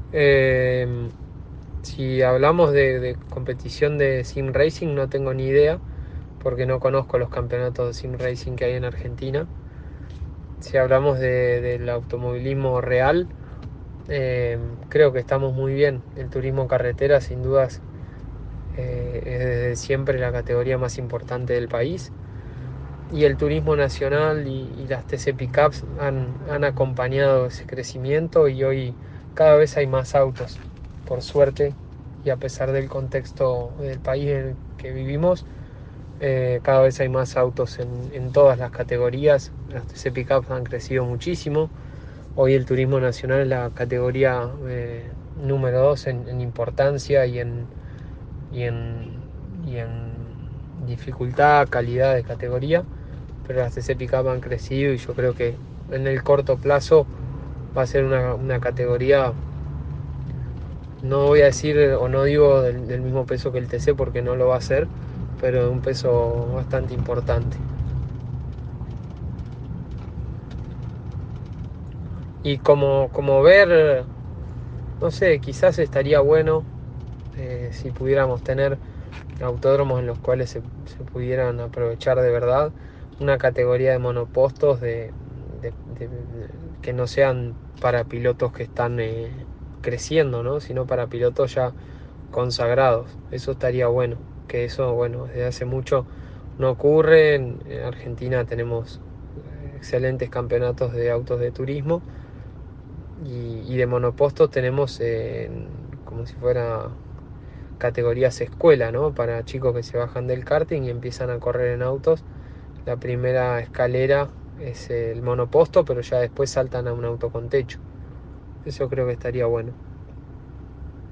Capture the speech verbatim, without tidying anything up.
Eh, si hablamos de, de competición de sim racing, no tengo ni idea, porque no conozco los campeonatos de sim racing que hay en Argentina. Si hablamos de, del automovilismo real, eh, creo que estamos muy bien. El turismo carretera, sin dudas, eh, es desde siempre la categoría más importante del país. Y el turismo nacional y, y las T C Pickups han, han acompañado ese crecimiento y hoy cada vez hay más autos, por suerte, y a pesar del contexto del país en el que vivimos, eh, cada vez hay más autos en, en todas las categorías. Las T C Pickups han crecido muchísimo. Hoy el turismo nacional es la categoría eh, número dos en, en importancia y en, y en, y en dificultad, calidad de categoría, pero las T C Pickup han crecido y yo creo que en el corto plazo va a ser una, una categoría, no voy a decir o no digo del, del mismo peso que el T C porque no lo va a ser, pero de un peso bastante importante. Y como, como ver, no sé, quizás estaría bueno eh, si pudiéramos tener autódromos en los cuales se, se pudieran aprovechar de verdad una categoría de monopostos de, de- de- de- que no sean para pilotos que están eh, creciendo, ¿no? Sino para pilotos ya consagrados. Eso estaría bueno, que eso, bueno, desde hace mucho no ocurre. En, en Argentina tenemos eh, excelentes campeonatos de autos de turismo y, y de monopostos tenemos eh, como si fuera categorías escuela, ¿no? Para chicos que se bajan del karting y empiezan a correr en autos. La primera escalera es el monoposto, pero ya después saltan a un auto con techo. Eso creo que estaría bueno.